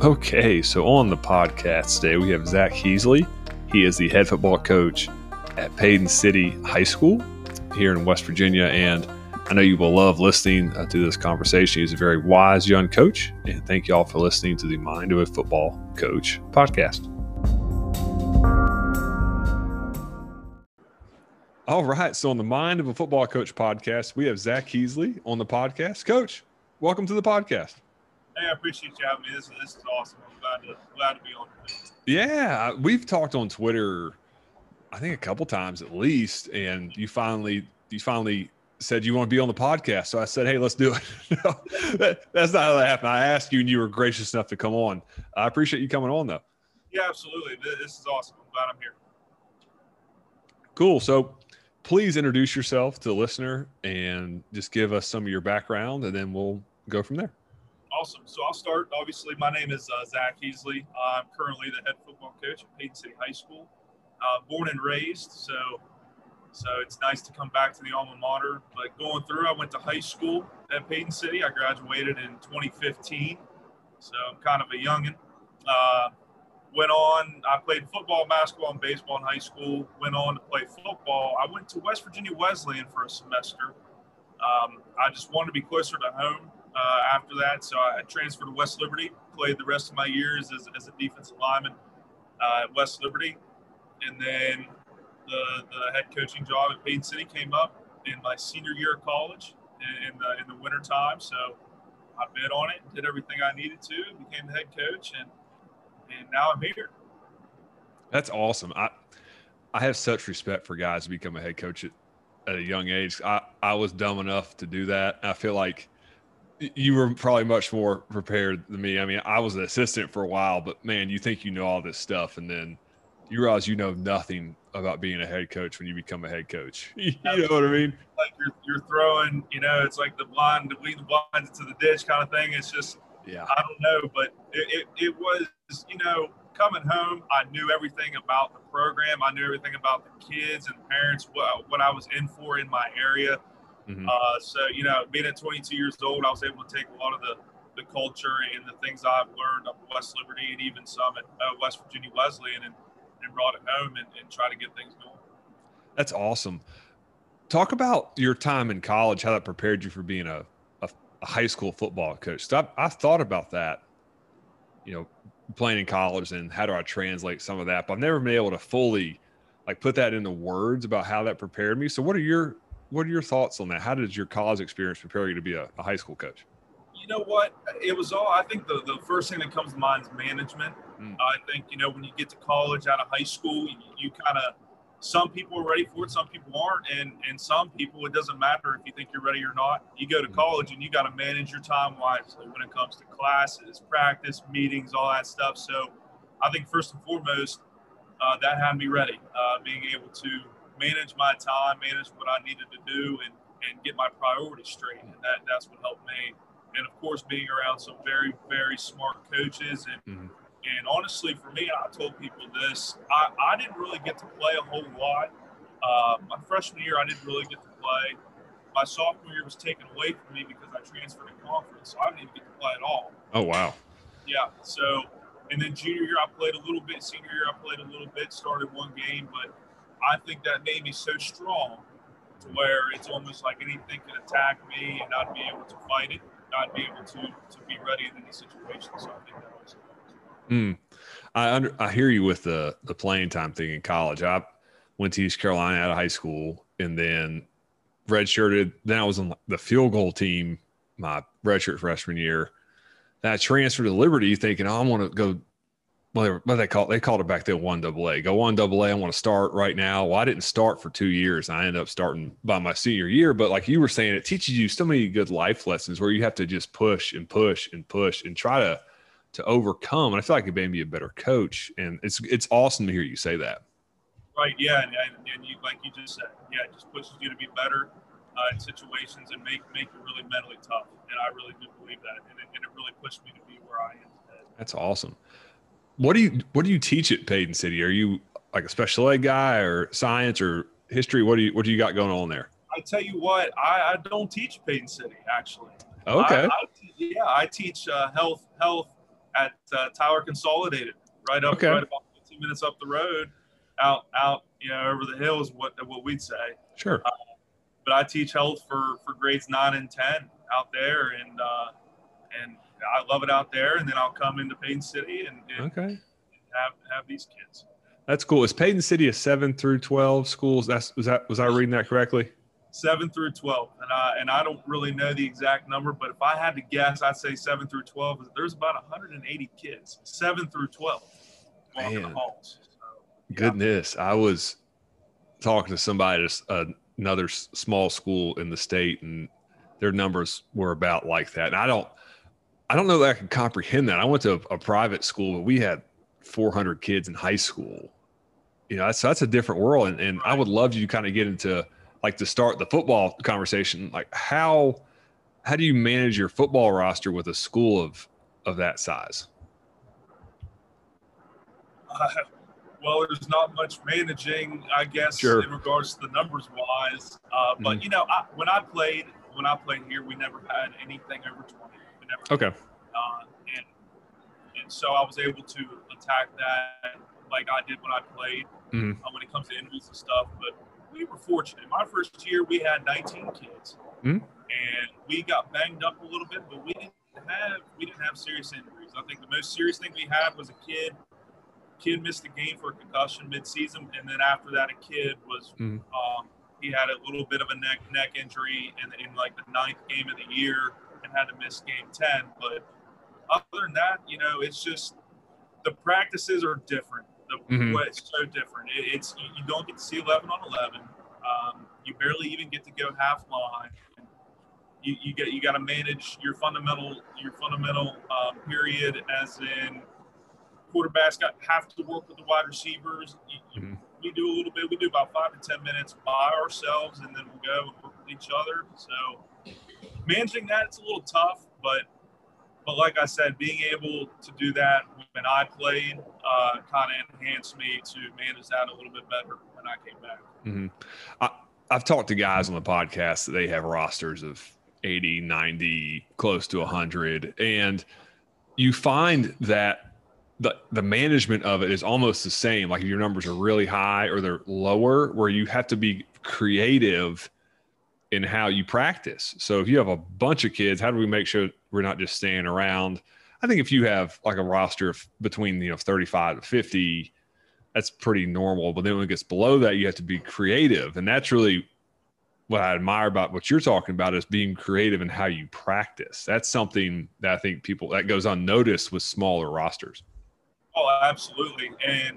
Okay, so on the podcast today, we have Zach Heasley. He is the head football coach at Payton City High School here in West Virginia, and I know you will love listening to this conversation. He's a very wise young coach, and thank you all for listening to the Mind of a Football Coach podcast. All right, so on the Mind of a Football Coach podcast, we have Zach Heasley on the podcast. Coach, welcome to the podcast. Hey, I appreciate you having me. This is awesome. I'm glad to be on here. Yeah, we've talked on Twitter, I think a couple times at least, and you finally said you want to be on the podcast. So I said, hey, let's do it. No, that's not how that happened. I asked you, and you were gracious enough to come on. I appreciate you coming on, though. Yeah, absolutely. This is awesome. I'm glad I'm here. Cool. So please introduce yourself to the listener and just give us some of your background, and then we'll go from there. Awesome. So I'll start. Obviously, my name is Zach Heasley. I'm currently the head football coach at Payton City High School. Born and raised, so it's nice to come back to the alma mater. But going through, I went to high school at Payton City. I graduated in 2015, so I'm kind of a youngin'. Went on, I played football, basketball, and baseball in high school. Went on to play football. I went to West Virginia Wesleyan for a semester. I just wanted to be closer to home. After that, so I transferred to West Liberty, played the rest of my years as a defensive lineman at West Liberty, and then the head coaching job at Payton City came up in my senior year of college in the winter time. So I bid on it, did everything I needed to, became the head coach, and now I'm here. That's awesome. I have such respect for guys who become a head coach at a young age. I was dumb enough to do that. I feel like you were probably much more prepared than me. I mean, I was an assistant for a while, but man, you think you know all this stuff, and then you realize you know nothing about being a head coach when you become a head coach. You know what I mean? Like you're throwing, it's like the lead the blind into the ditch kind of thing. It's just, yeah, I don't know, but it was, coming home, I knew everything about the program. I knew everything about the kids and parents, what I was in for in my area. Mm-hmm. So, being at 22 years old, I was able to take a lot of the culture and the things I've learned up at West Liberty and even some at West Virginia Wesleyan and brought it home and try to get things going. That's awesome. Talk about your time in college, how that prepared you for being a high school football coach. So I thought about that, playing in college and how do I translate some of that, but I've never been able to fully put that into words about how that prepared me. So what are your thoughts on that? How did your college experience prepare you to be a high school coach? You know what? It was all, I think the first thing that comes to mind is management. I think, when you get to college out of high school, you kind of, some people are ready for it, some people aren't. And some people, it doesn't matter if you think you're ready or not. You go to college and you got to manage your time wisely when it comes to classes, practice, meetings, all that stuff. So I think first and foremost, that had me ready, being able to manage my time, manage what I needed to do, and get my priorities straight. And that's what helped me. And of course, being around some very, very smart coaches. And honestly, for me, I told people this, I didn't really get to play a whole lot. My freshman year, I didn't really get to play. My sophomore year was taken away from me because I transferred to conference, so I didn't even get to play at all. Oh, wow. Yeah. So, and then junior year, I played a little bit. Senior year, I played a little bit, started one game, but I think that made me so strong to where it's almost like anything can attack me and I'd be able to fight it. I'd be able to be ready in any situation. So I think that was I hear you with the playing time thing in college. I went to East Carolina out of high school and then redshirted. Then I was on the field goal team my redshirt freshman year. Then I transferred to Liberty thinking, I want to go. What they called it back then 1AA. Go 1AA. I want to start right now. Well, I didn't start for 2 years. I ended up starting by my senior year. But like you were saying, it teaches you so many good life lessons where you have to just push and push and push and try to overcome. And I feel like it made me a better coach. And it's awesome to hear you say that. Right. Yeah. And you, like you just said, yeah, it just pushes you to be better in situations and make you really mentally tough. And I really do believe that. And it really pushed me to be where I am today. That's awesome. What do you teach at Payton City? Are you like a special ed guy or science or history? What do you got going on there? I tell you what, I don't teach Payton City actually. Okay. I teach health, Tyler Consolidated, right about 15 minutes up the road, out over the hills. What we'd say. Sure. But I teach health for grades 9 and 10 out there, and I love it out there. And then I'll come into Payton City and have these kids. That's cool. Is Payton City a 7 through 12 schools? Was I reading that correctly? 7 through 12, and I don't really know the exact number, but if I had to guess, I'd say 7 through 12. There's about 180 kids, 7 through 12, walking the halls. So, yeah. Goodness, I was talking to somebody at another small school in the state, and their numbers were about like that. And I don't know that I can comprehend that. I went to a private school, but we had 400 kids in high school. So that's a different world, and I would love you to kind of get into, like, to start the football conversation, like how do you manage your football roster with a school of that size? Well, there's not much managing, I guess, sure, in regards to the numbers wise. But when I played here, we never had anything over 20. We never okay. And so I was able to attack that like I did when I played. When it comes to injuries and stuff, but we were fortunate. My first year, we had 19 kids, and we got banged up a little bit, but we didn't have serious injuries. I think the most serious thing we had was a kid missed a game for a concussion mid-season, and then after that, a kid was he had a little bit of a neck injury in like the 9th game of the year and had to miss game 10. But other than that, it's just the practices are different. It's so different. It's you don't get to see 11 on 11. You barely even get to go half line. You got to manage your fundamental period, as in quarterbacks have to work with the wide receivers. We do a little bit. We do about 5 to 10 minutes by ourselves, and then we'll go and work with each other. So managing that, it's a little tough, but like I said, being able to do that when I played kind of enhanced me to manage that a little bit better when I came back. I've talked to guys on the podcast that they have rosters of 80, 90, close to 100. And you find that the management of it is almost the same. Like, if your numbers are really high or they're lower, where you have to be creative in how you practice. So if you have a bunch of kids, how do we make sure we're not just staying around? I think if you have like a roster of between 35 to 50, that's pretty normal. But then when it gets below that, you have to be creative. And that's really what I admire about what you're talking about, is being creative in how you practice. That's something that I think that goes unnoticed with smaller rosters. Oh, absolutely. And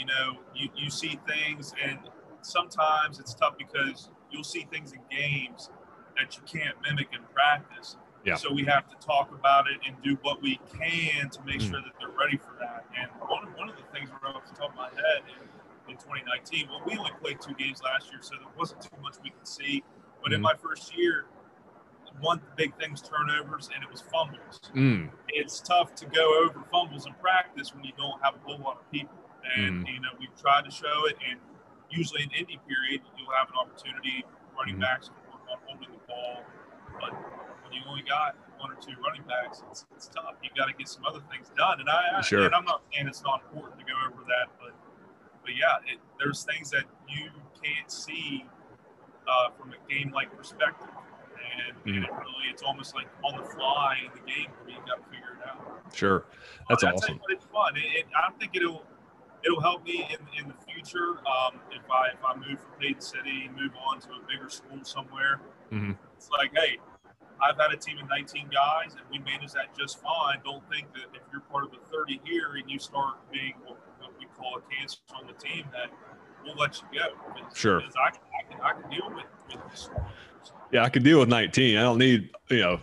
you see things, and sometimes it's tough because you'll see things in games that you can't mimic in practice. Yeah. So we have to talk about it and do what we can to make sure that they're ready for that. And one of the things right off the top of my head in 2019, well, we only played 2 games last year, so there wasn't too much we could see. But in my first year, one of the big things, turnovers, and it was fumbles. It's tough to go over fumbles in practice when you don't have a whole lot of people. And, we've tried to show it, and usually in Indy period, you'll have an opportunity, running backs to work on holding the ball. But when you only got 1 or 2 running backs, it's tough. You got to get some other things done. And I'm not saying it's not important to go over that, but yeah, there's things that you can't see from a game-like perspective. And it's almost like on the fly in the game where you got to figure it out. Sure. That's awesome. But it's fun. I think it'll help me in the future if I move from Payton City, move on to a bigger school somewhere. It's like, hey, I've had a team of 19 guys, and we manage that just fine. Don't think that if you're part of a 30 here and you start being what we call a cancer on the team, that we'll let you go. Sure. Because I can deal with this. Yeah, I can deal with 19. I don't need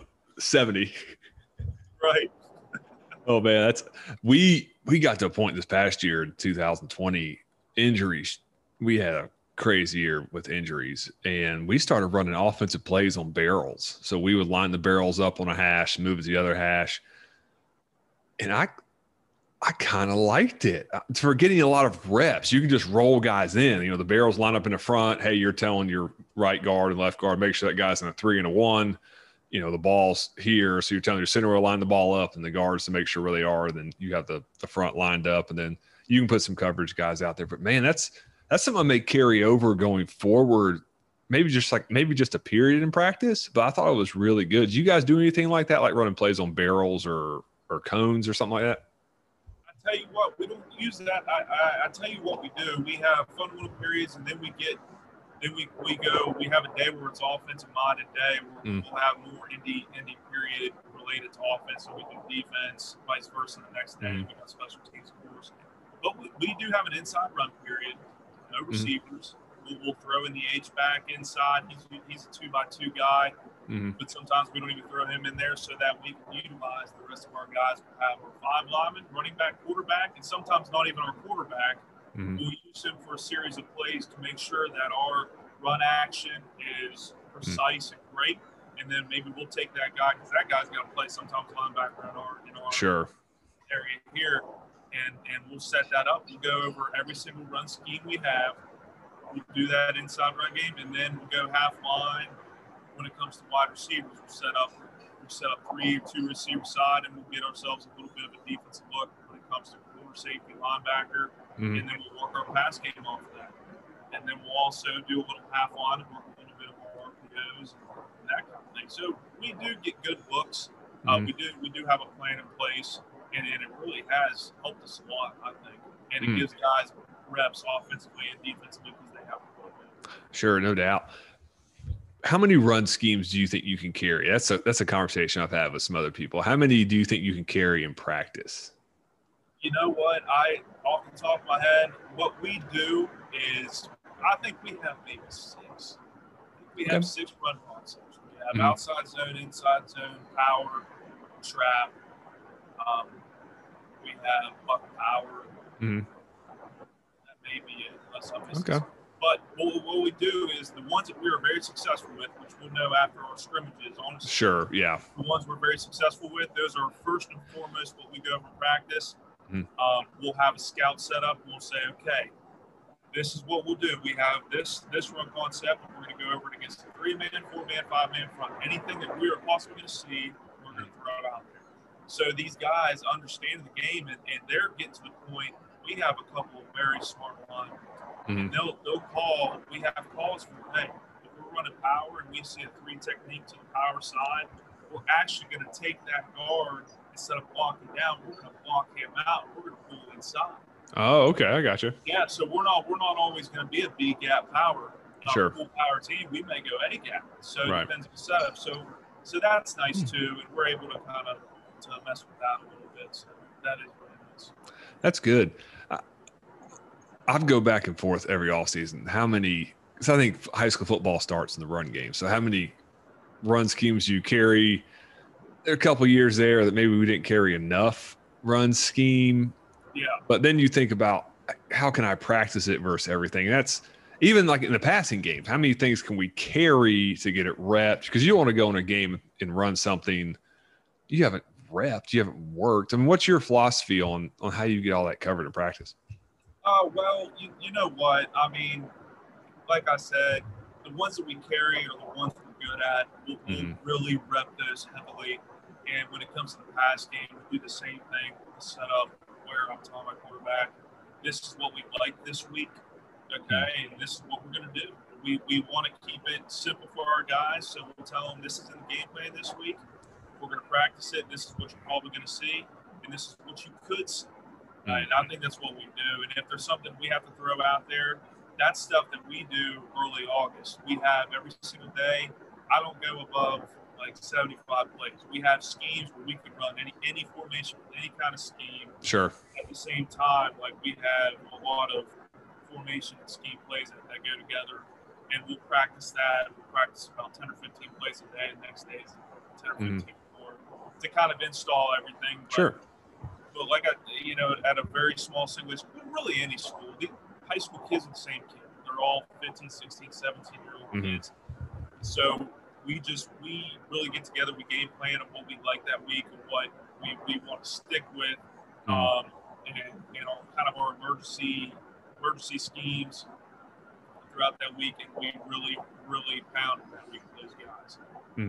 70. Right. Oh man, we got to a point this past year in 2020, injuries. We had a crazy year with injuries, and we started running offensive plays on barrels. So we would line the barrels up on a hash, move to the other hash. And I kind of liked it. For getting a lot of reps, you can just roll guys in. The barrels line up in the front. Hey, you're telling your right guard and left guard, make sure that guy's in a 3 and a 1. the ball's here. So you're telling your center to line the ball up and the guards to make sure where they are. Then you have the front lined up, and then you can put some coverage guys out there. But man, that's something I may carry over going forward. Maybe just a period in practice, but I thought it was really good. Do you guys do anything like that, like running plays on barrels or cones or something like that? I tell you what, we don't use that. I tell you what we do. We have fundamental periods, and then we have a day where it's offensive minded day where we'll have more indie period related to offense, so we do defense, vice versa the next day. We got special teams, of course. But we do have an inside run period, no receivers. We'll throw in the H-back inside. He's a 2x2 guy, but sometimes we don't even throw him in there so that we can utilize the rest of our guys. We'll have our 5 linemen, running back, quarterback, and sometimes not even our quarterback. We'll use him for a series of plays to make sure that our run action is precise and great. And then maybe we'll take that guy, because that guy's got to play sometimes linebacker in our area here. And we'll set that up. We'll go over every single run scheme we have. We'll do that inside run game, and then we'll go half line. When it comes to wide receivers, we'll set up 3 or 2 receiver side, and we'll get ourselves a little bit of a defensive look when it comes to corner, safety, linebacker, and then we'll work our pass game off of that. And then we'll also do a little half line and work a little bit of our RPOs and that kind of thing. So we do get good looks. We do have a plan in place, and it really has helped us a lot, I think. And it gives guys reps offensively and defensively because they have a little bit. Sure, no doubt. How many run schemes do you think you can carry? That's a conversation I've had with some other people. How many do you think you can carry in practice? You know what? Off the top of my head, what we do is, I think we have maybe 6. We have 6 run concepts. We have outside zone, inside zone, power, trap. We have buck power. That may be it, unless I'm missing something. But what we do is the ones that we are very successful with, which we'll know after our scrimmages, honestly. Sure, yeah. The ones we're very successful with, those are first and foremost what we go over practice. We'll have a scout set up, and we'll say, okay, this is what we'll do. We have this run concept, and we're going to go over it against a 3-man, 4-man, 5-man front. Anything that we are possibly going to see, we're going to throw it out there. So these guys understand the game, and they're getting to the point. We have a couple of very smart linemen. And they'll call. We have calls for, hey, if we're running power and we see a 3 technique to the power side, we're actually going to take that guard, instead of blocking down, we're going to block him out. We're going to pull inside. Oh, okay, I got you. Yeah, so we're not always going to be a B gap power. Sure. Full power team, we may go A gap. So it depends on the setup. So that's nice too, and we're able to kind of mess with that a little bit. So that is really nice. That's good. I'd go back and forth every offseason. Because I think high school football starts in the run game. So how many run schemes do you carry? There are a couple of years there that maybe we didn't carry enough run scheme. Yeah. But then you think about, how can I practice it versus everything? That's even like in the passing game. How many things can we carry to get it repped? Because you don't want to go in a game and run something you haven't repped, you haven't worked. I mean, what's your philosophy on how you get all that covered in practice? Well, you know what? I mean, like I said, the ones that we carry are the ones we're good at. We'll really rep those heavily. And when it comes to the pass game, we do the same thing. We'll set up where I'm telling my quarterback, this is what we like this week, okay? And this is what we're going to do. We want to keep it simple for our guys, so we'll tell them this is in the game plan this week. We're going to practice it. This is what you're probably going to see, and this is what you could see. And I think that's what we do. And if there's something we have to throw out there, that's stuff that we do early August. We have every single day. I don't go above like 75 plays. We have schemes where we can run any formation, any kind of scheme. Sure. At the same time, like we have a lot of formation and scheme plays that go together, and we'll practice that. We'll practice about 10 or 15 plays a day, and the next day is 10 or 15 more to kind of install everything. Sure. But like, at a very small single school, really any school, the high school kids are the same kid. They're all 15, 16, 17-year-old kids. So we really get together, we game plan of what we like that week and what we want to stick with, and kind of our emergency schemes throughout that week, and we really pound that week with those guys.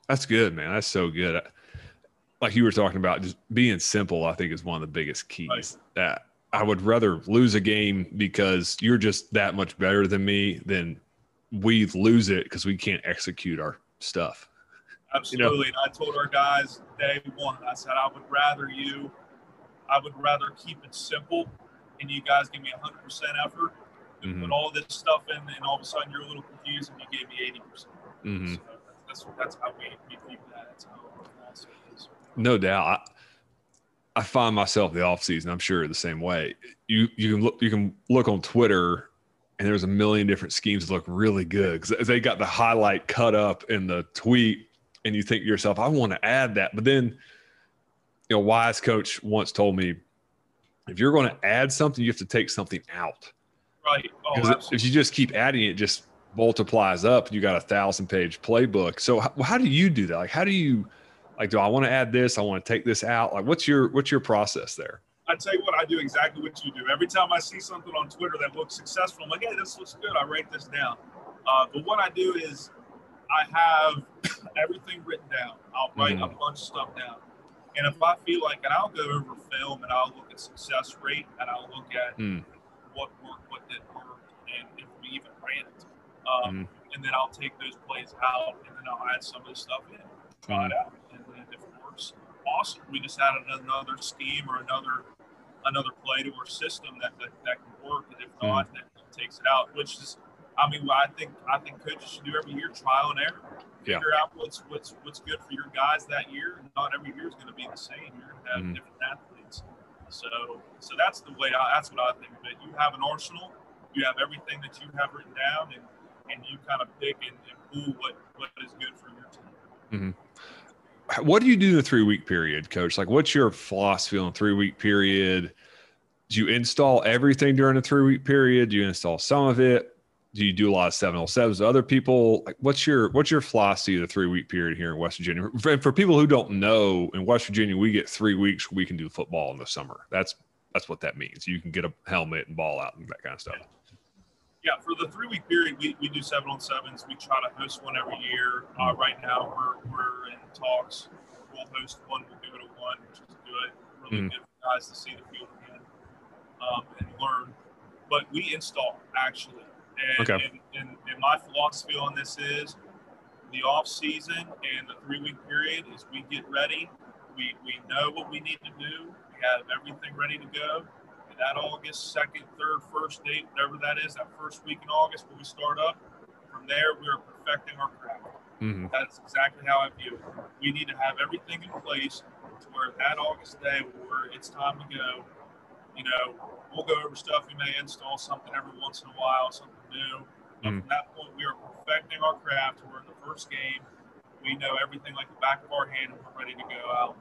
That's good, man. That's so good. Like you were talking about, just being simple, I think is one of the biggest keys. Right. That I would rather lose a game because you're just that much better than me than we lose it because we can't execute our stuff. Absolutely. And I told our guys day one, I said, I would rather keep it simple and you guys give me 100% effort than put all this stuff in and all of a sudden you're a little confused and you gave me 80%. So that's how we keep that. That's how our philosophy is. No doubt. I find myself the off season, I'm sure the same way. You can look on Twitter and there's a million different schemes that look really good because they got the highlight cut up in the tweet and you think to yourself, I want to add that. But then, wise coach once told me, if you're going to add something, you have to take something out. Right. Oh, because if you just keep adding it, just multiplies up. You got 1,000-page playbook. So how do you do that? Like, how do you, like, do I want to add this? I want to take this out. Like, what's your process there? I tell you what, I do exactly what you do. Every time I see something on Twitter that looks successful, I'm like, hey, this looks good. I write this down. But what I do is I have everything written down. I'll write a bunch of stuff down. And if I feel like, and I'll go over film and I'll look at success rate and I'll look at what worked, what didn't work, and if we even ran it. And then I'll take those plays out and then I'll add some of the stuff in, try it out. And then if it works, awesome. We just added another scheme or another play to our system that can work. And if not, then it takes it out, which is, I think coaches should do every year, trial and error. Figure out what's good for your guys that year. Not every year is going to be the same. You're going to have different athletes. So that's the way. That's what I think of it. You have an arsenal. You have everything that you have written down, and you kind of pick and pull what is good for your team. What do you do in the 3-week period, Coach? Like, what's your philosophy on the 3-week period? Do you install everything during the 3-week period? Do you install some of it? Do you do a lot of 707s to other people? Like, what's your philosophy of the 3-week period here in West Virginia? For people who don't know, in West Virginia, we get 3 weeks where we can do football in the summer. That's what that means. You can get a helmet and ball out and that kind of stuff. Yeah, for the 3-week period, we do 7-on-7s. We try to host one every year. Right now, we're in talks. We'll host one. We'll give it a 1, which is good. Really good for guys to see the field again and learn. But we install, actually. And my philosophy on this is the off season and the 3-week period is we get ready. We know what we need to do. We have everything ready to go. And that August 2nd, 3rd, 1st date, whatever that is, that first week in August when we start up, from there we are perfecting our craft. That's exactly how I view it. We need to have everything in place to where that August day where it's time to go, we'll go over stuff. We may install something every once in a while, something new. But from that point, we are perfecting our craft. We're in the first game. We know everything like the back of our hand, and we're ready to go out.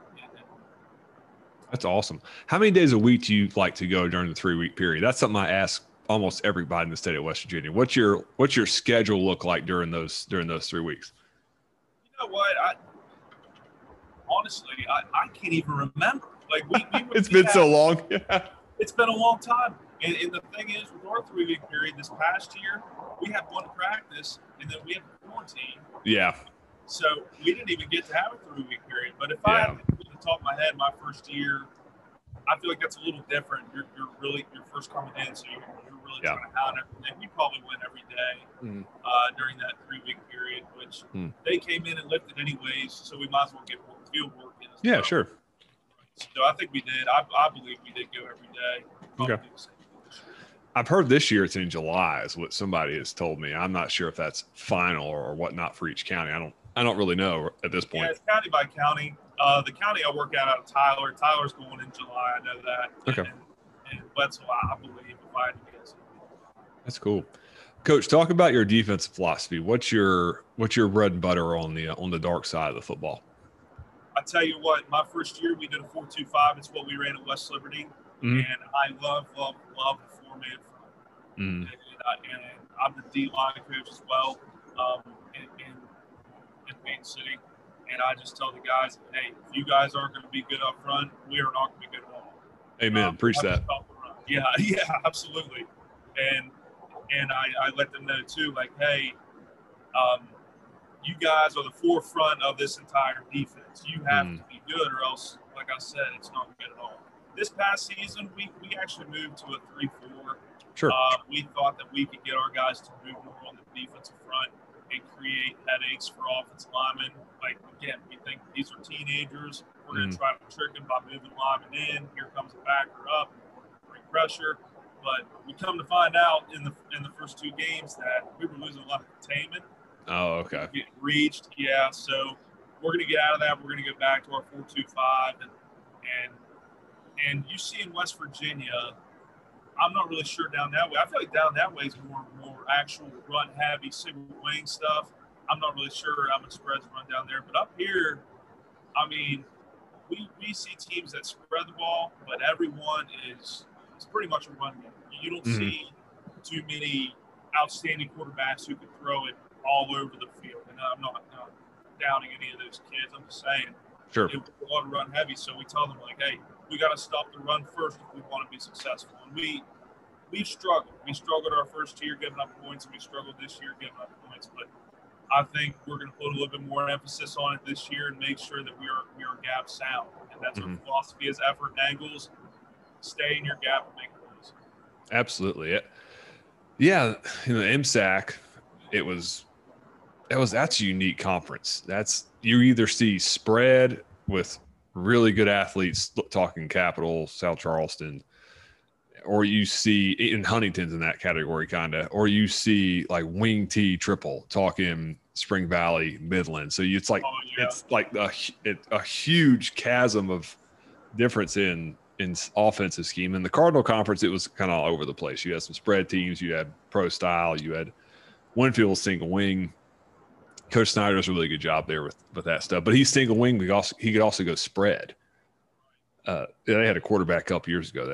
That's awesome. How many days a week do you like to go during the 3-week period? That's something I ask almost everybody in the state of West Virginia. What's your schedule look like during those 3 weeks? You know what? Honestly, I can't even remember. Like it's been so long. It's been a long time. And the thing is, with our 3-week period this past year, we had one practice and then we had quarantine. Yeah. So we didn't even get to have a 3-week period. But if I had to put the top of my head, my first year, I feel like that's a little different. You're first coming in, so you're really trying to hound everything. We probably went every day during that 3-week period, which they came in and lifted anyways, so we might as well get field work in. Yeah, sure. So I think we did. I believe we did go every day. Probably do the same. I've heard this year it's in July is what somebody has told me. I'm not sure if that's final or whatnot for each county. I don't really know at this point. Yeah, it's county by county. The county I work out of Tyler. Tyler's going in July. I know that. Okay. And Wetzel, I believe, if I had to guess. That's cool. Coach, talk about your defensive philosophy. What's your bread and butter on the dark side of the football? I tell you what, my first year we did a 4-2-5. It's what we ran at West Liberty, and I love the 4-man front. And I'm the D-line coach as well in Main City, and I just tell the guys, hey, if you guys aren't going to be good up front, we are not going to be good at all. Amen. Preach that. Yeah, absolutely. And I let them know too, like, hey, you guys are the forefront of this entire defense. You have to be good, or else, like I said, it's not good at all. This past season, we actually moved to a 3-4. Sure. We thought that we could get our guys to move more on the defensive front and create headaches for offensive linemen. Like, again, we think these are teenagers. We're going to try to trick them by moving linemen in. Here comes a backer up, bring pressure. But we come to find out in the first two games that we were losing a lot of containment. Oh, okay. Get reached, yeah. So we're going to get out of that. We're going to go back to our 4-2-5, and you see in West Virginia, I'm not really sure down that way. I feel like down that way is more actual run heavy, single wing stuff. I'm not really sure how much spreads run down there, but up here, I mean, we see teams that spread the ball, but everyone is pretty much a run game. You don't see too many outstanding quarterbacks who can throw it all over the field. And I'm not downing any of those kids. I'm just saying, sure, it was a lot of run heavy. So we tell them, like, hey, we got to stop the run first if we want to be successful. And we struggled. We struggled our first year giving up points, and we struggled this year giving up points. But I think we're going to put a little bit more emphasis on it this year and make sure that we are gap sound. And that's our philosophy is effort angles. Stay in your gap and make plays. Absolutely. Yeah. In the MSAC, that's a unique conference. That's, you either see spread with really good athletes talking Capital, South Charleston, or you see in Huntington's in that category kind of, or you see like wing T triple talking Spring Valley, Midland. So it's like, it's like a huge chasm of difference in offensive scheme. In the Cardinal Conference, it was kind of all over the place. You had some spread teams, you had pro style, you had Winfield single wing. Coach Snyder does a really good job there with that stuff. But he's single wing. He could also go spread. They had a quarterback a couple years ago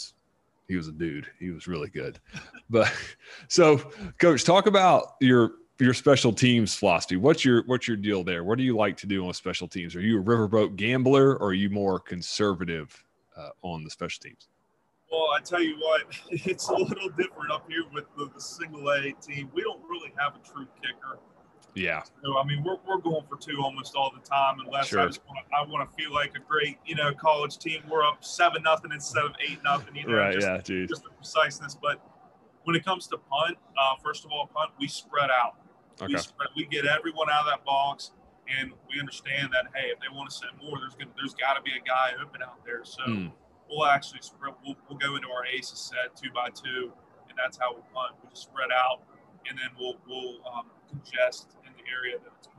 he was a dude. He was really good. But so, Coach, talk about your special teams philosophy. What's your deal there? What do you like to do on special teams? Are you a riverboat gambler, or are you more conservative on the special teams? Well, I tell you what, it's a little different up here with the single A team. We don't really have a true kicker. Yeah. So, I mean, we're going for two almost all the time, unless sure. I want to feel like a great, college team. We're up 7-0 instead of 8-0. Right. Just the preciseness. But when it comes to punt, first of all, punt, we spread out. Okay. We get everyone out of that box, and we understand that, hey, if they want to send more, there's got to be a guy open out there. So we'll actually spread. We'll go into our aces set 2x2, and that's how we punt. We just spread out, and then we'll congest in the area that it's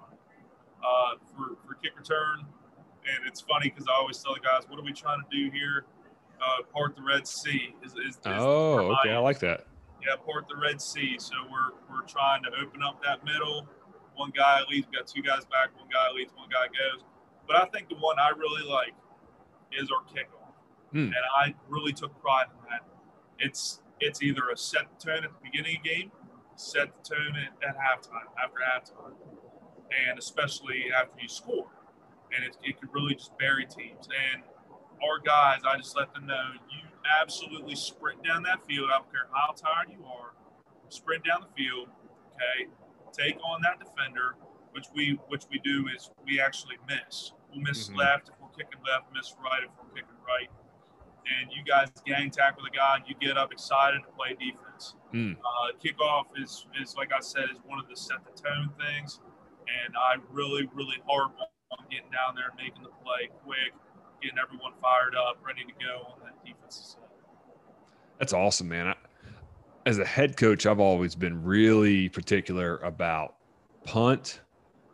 punt. For kick return, and it's funny because I always tell the guys, what are we trying to do here? Part the Red Sea. Okay, I like that. Yeah, part the Red Sea. So we're trying to open up that middle. One guy leads, we got two guys back, one guy leads, one guy goes. But I think the one I really like is our kickoff. And I really took pride in that. It's either a set the tone at the beginning of the game, set the tone at halftime, after halftime, and especially after you score. And it could really just bury teams. And our guys, I just let them know, you absolutely sprint down that field. I don't care how tired you are. Sprint down the field, okay? Take on that defender, which we do is we actually miss. We'll miss left if we're kicking left, miss right if we're kicking right. And you guys gang tackle the guy, and you get up excited to play defense. Kickoff is like I said, is one of the set the tone things. And I really, really harp on getting down there and making the play quick, getting everyone fired up, ready to go on that defensive side. That's awesome, man. As a head coach, I've always been really particular about punt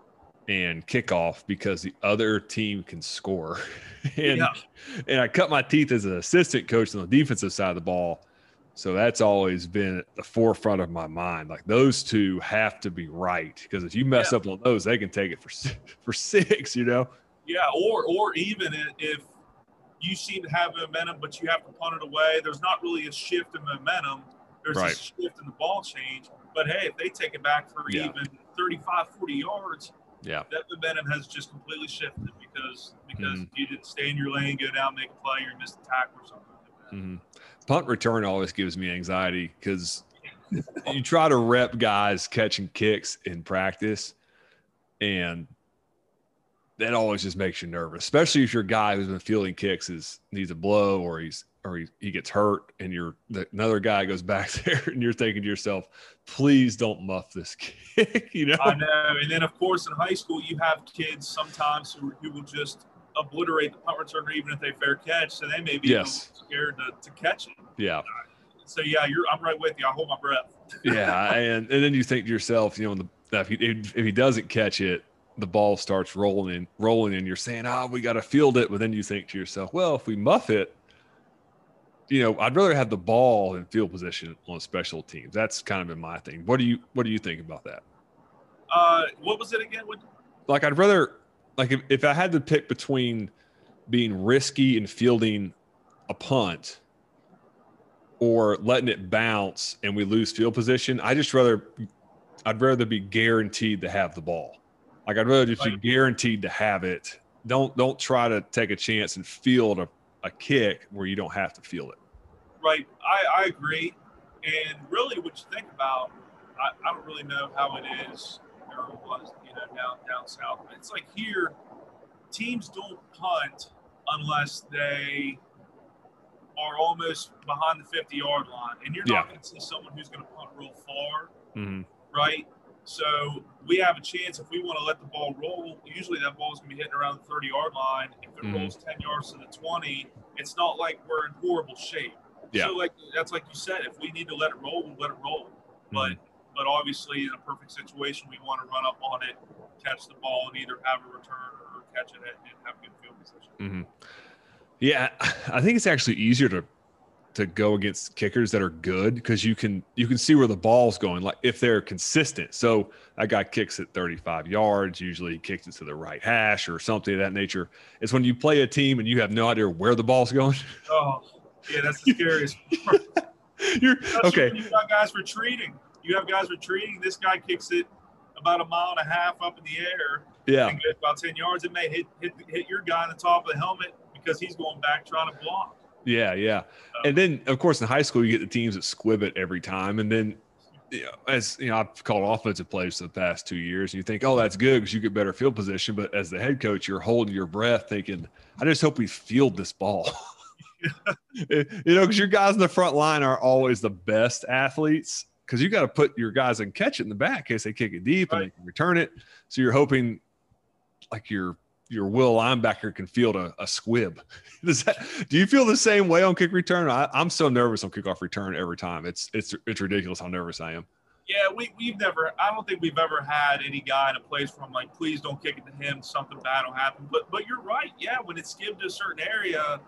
and kickoff because the other team can score. and I cut my teeth as an assistant coach on the defensive side of the ball. So that's always been at the forefront of my mind. Like, those two have to be right, because if you mess up on those, they can take it for six, Yeah, or even if you seem to have momentum, but you have to punt it away, there's not really a shift in momentum. There's a shift in the ball change. But, hey, if they take it back for even 35, 40 yards, that momentum has just completely shifted because you didn't stay in your lane, go down, make a play, or you missed a tackle or something like that. Punt return always gives me anxiety because you try to rep guys catching kicks in practice, And that always just makes you nervous, especially if your guy who's been fielding kicks needs a blow or he gets hurt and another guy goes back there and you're thinking to yourself, please don't muff this kick, I know. And then, of course, in high school, you have kids sometimes who will just obliterate the punt returner even if they fair catch. So they may be scared to catch it. Yeah. So, yeah, I'm right with you. I hold my breath. Yeah. And then you think to yourself, if he doesn't catch it, the ball starts rolling and you're saying, we got to field it. But then you think to yourself, well, if we muff it, I'd rather have the ball in field position on special teams. That's kind of been my thing. What do you think about that? What was it again? Like, I'd rather, like, if I had to pick between being risky and fielding a punt or letting it bounce and we lose field position, I'd rather be guaranteed to have the ball. Like, I'd rather just be guaranteed to have it. Don't try to take a chance and field a kick where you don't have to field it. Right. I agree. And really what you think about, I don't really know how it is or it was, down south. But it's like here, teams don't punt unless they are almost behind the 50-yard line. And you're not going to see someone who's going to punt real far, right? So we have a chance if we want to let the ball roll. Usually that ball is going to be hitting around the 30-yard line. If it rolls 10 yards to the 20, it's not like we're in horrible shape. Yeah. So that's like you said, if we need to let it roll, we'll let it roll. But obviously in a perfect situation, we want to run up on it, catch the ball, and either have a return or catch it and have good field position. Yeah, I think it's actually easier to go against kickers that are good because you can see where the ball's going, like if they're consistent. So that guy kicks it 35 yards, usually he kicks it to the right hash or something of that nature. It's when you play a team and you have no idea where the ball's going. Oh, yeah, that's the scariest part. Okay. You've got guys retreating. You have guys retreating. This guy kicks it about 1.5 miles up in the air. Yeah. And goes about 10 yards. It may hit your guy on the top of the helmet because he's going back trying to block. Yeah. And then, of course, in high school, you get the teams that squib it every time. And then, I've called offensive plays for the past 2 years. And you think, oh, that's good because you get better field position. But as the head coach, you're holding your breath thinking, I just hope we field this ball. Because your guys in the front line are always the best athletes because you got to put your guys and catch it in the back in case they kick it deep and they can return it. So you're hoping like your will linebacker can field a squib. Do you feel the same way on kick return? I'm so nervous on kickoff return every time. It's ridiculous how nervous I am. Yeah, I don't think we've ever had any guy in a place where I'm like, please don't kick it to him. Something bad will happen. But you're right. Yeah, when it's skimmed to a certain area,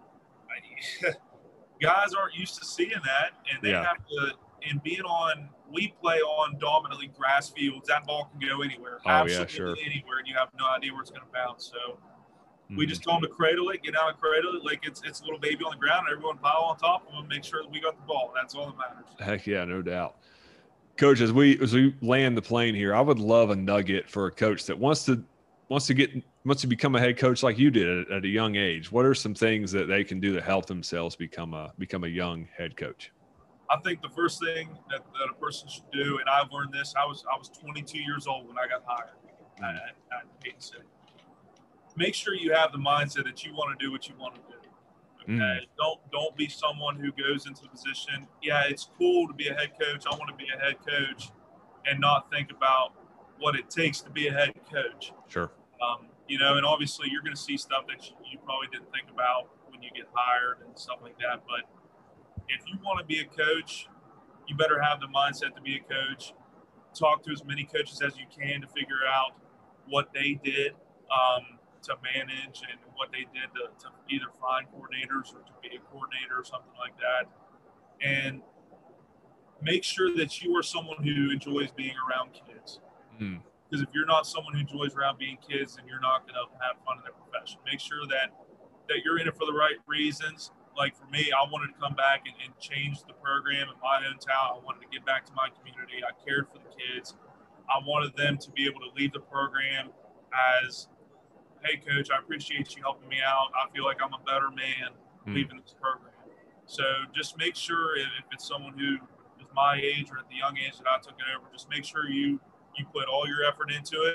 guys aren't used to seeing that, and they have to. And we play on dominantly grass fields. That ball can go anywhere, absolutely anywhere, and you have no idea where it's going to bounce. So we just tell them to cradle it, get out and cradle it like it's a little baby on the ground. And everyone pile on top of them, make sure that we got the ball. That's all that matters. Heck yeah, no doubt. Coach, as we land the plane here, I would love a nugget for a coach that wants to become a head coach like you did at a young age. What are some things that they can do to help themselves become a young head coach? I think the first thing that a person should do, and I've learned this, I was 22 years old when I got hired at Peyton City. Make sure you have the mindset that you want to do what you want to do. Okay, don't be someone who goes into the position. Yeah, it's cool to be a head coach. I want to be a head coach, and not think about what it takes to be a head coach. Sure. And obviously you're going to see stuff that you probably didn't think about when you get hired and stuff like that. But if you want to be a coach, you better have the mindset to be a coach. Talk to as many coaches as you can to figure out what they did to manage and what they did to either find coordinators or to be a coordinator or something like that. And make sure that you are someone who enjoys being around kids. Because if you're not someone who enjoys around being kids, then you're not going to have fun in their profession. Make sure that you're in it for the right reasons. Like for me, I wanted to come back and change the program in my own town. I wanted to get back to my community. I cared for the kids. I wanted them to be able to leave the program as, hey, coach, I appreciate you helping me out. I feel like I'm a better man leaving this program. So just make sure if it's someone who is my age or at the young age that I took it over, just make sure you put all your effort into it.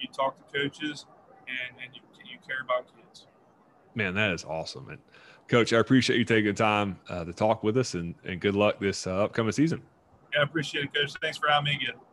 you talk to coaches, and you care about kids. Man, that is awesome. And Coach, I appreciate you taking the time to talk with us, and good luck this upcoming season. Yeah, I appreciate it, Coach. Thanks for having me again.